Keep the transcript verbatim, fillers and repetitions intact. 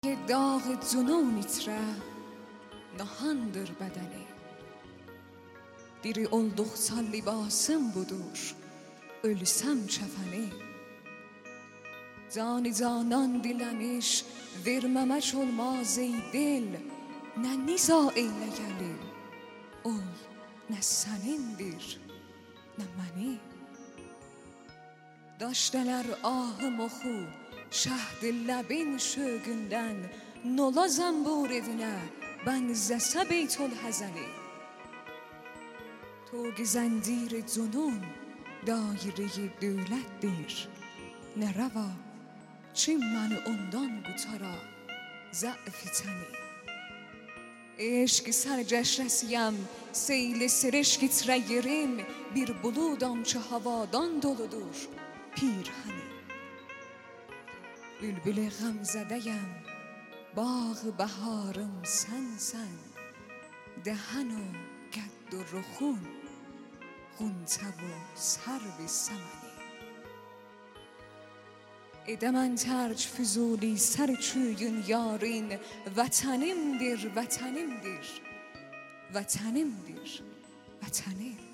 Dağ cunun itrə nahandır bədəni. Diri olduqca libasım budur, ölsəm kəfəni. Cani canan diləmiş, verməmək olmaz ey dil. Nə niza eylə gəlir, ol nə sənindir, nə məni. Daşdələr ahım oxu, şəhd ləbin şögündən. Nola zənbur evinə, bənzəsə beytül həzəni. Togi zəndir cunun, dairəyi dövlətdir. Nə rəva, çim məni ondan qutara, zəif təni. Eşq sərgəşrəsiyəm, seyli sirişk itrə yerim. Bir buludam ki havadan doludur, pirhəni. Bülbül qəmzədəyəm, bağ bəharım sənsən. Dəhən o qədd و رخون غنچه و سرو سمنی. Edəmən tərk füzuli sər çüyün yarın. Vətənimdir, vətənimdir, vətənimdir, vətənim.